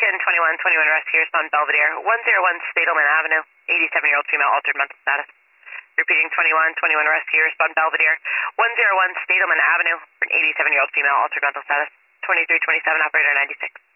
Beacon 2121 rescue, respond Belvedere, 101 Stadelman Avenue, 87-year-old female altered mental status. Repeating 2121 rescue, respond Belvedere, 101 Stadelman Avenue, 87-year-old female altered mental status. 2327 operator 96.